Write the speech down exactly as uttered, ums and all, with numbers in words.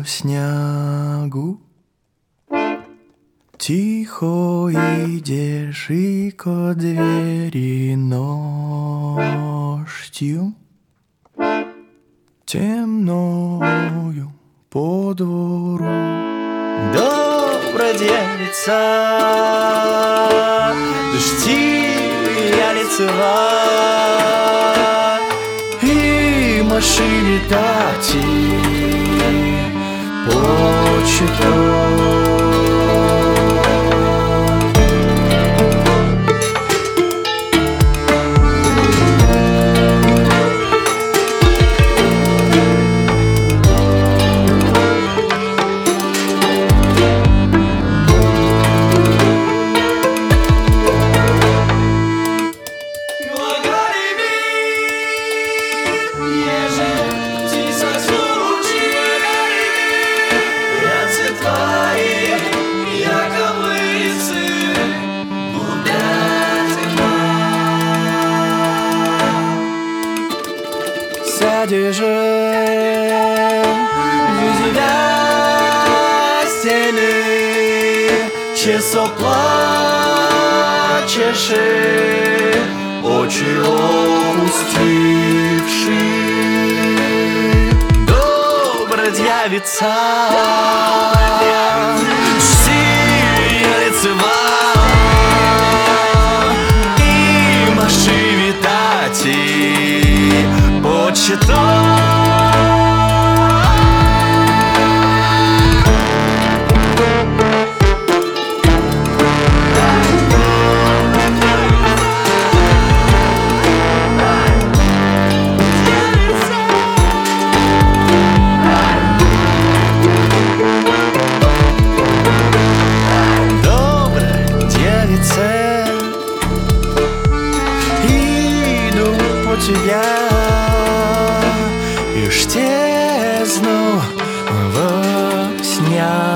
снегу. Тихо идешь и ко двери ночью, темною по двору. Добрая девица, жди я лицева, и маши витати почитать. Сядешь же в стены, часов плачешь, очи опустивши. Добрая девица, жди лицева, и маши витати почитать. Добрая девица, иду по тебя, исчезну во снях.